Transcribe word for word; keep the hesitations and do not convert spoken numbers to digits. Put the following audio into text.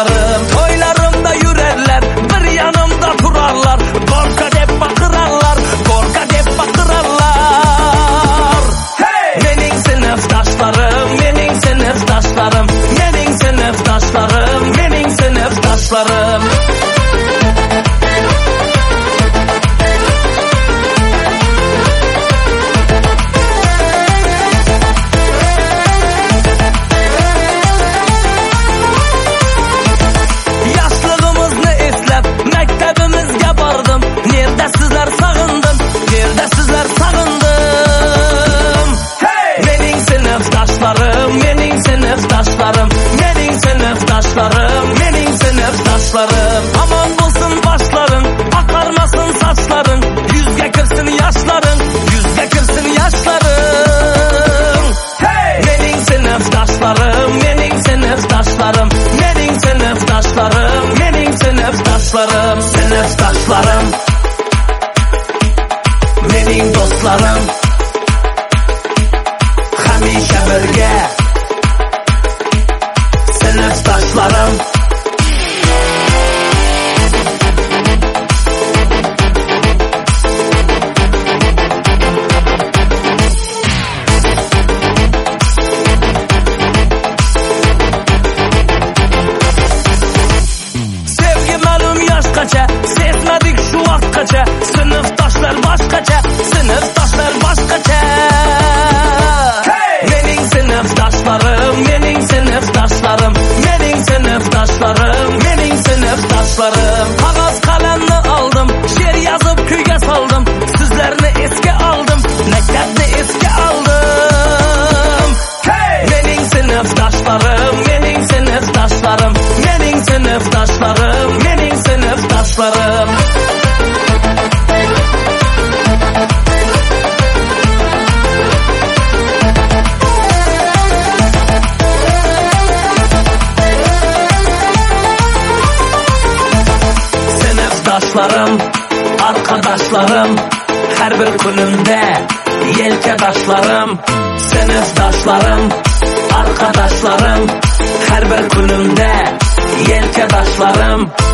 sınıfdaşlarım. Toylarımda yürerler, bir yanımda durarlar. Gorka dep bakırarlar, gorka dep bakırarlar. Hey! Mening sınıfdaşlarım, mening sınıfdaşlarım, mening sınıfdaşlarım, mening sınıfdaşlarım. Mening sınıfdaşlarım, mening sınıfdaşlarım, mening sınıfdaşlarım. Aman bulsun başların, akarmasın saçların, yüzge kırsın yaşların, yüzge kırsın yaşların. Hey! Mening sınıfdaşlarım, mening sınıfdaşlarım, mening sınıfdaşlarım, mening sınıfdaşlarım. Sınıfdaşlarım, mening dostlarım, hamisha birga. Sınıfdaşlarım, sevgi malum yaşkaça, sezmedik şu vakkaça. Sınıfdaşlar başkaça, sınıfdaşlar başkaça. Hey! Mening sınıfdaşlarım, mening sınıfdaşlarım, mening sınıfdaşlarım, mening sınıfdaşlarım. Kağız kalemni aldım, şiir yazıp kuyga saldım. Sizlerini eski aldım, mektepni eski aldım. Hey! Mening sınıfdaşlarım, mening sınıfdaşlarım, mening sınıfdaşlarım, mening sınıfdaşlarım. Sınıfdaşlarım, arkadaşlarım, her bir günümde yelkedaşlarım. Sınıfdaşlarım, arkadaşlarım, her bir günümde yelkedaşlarım.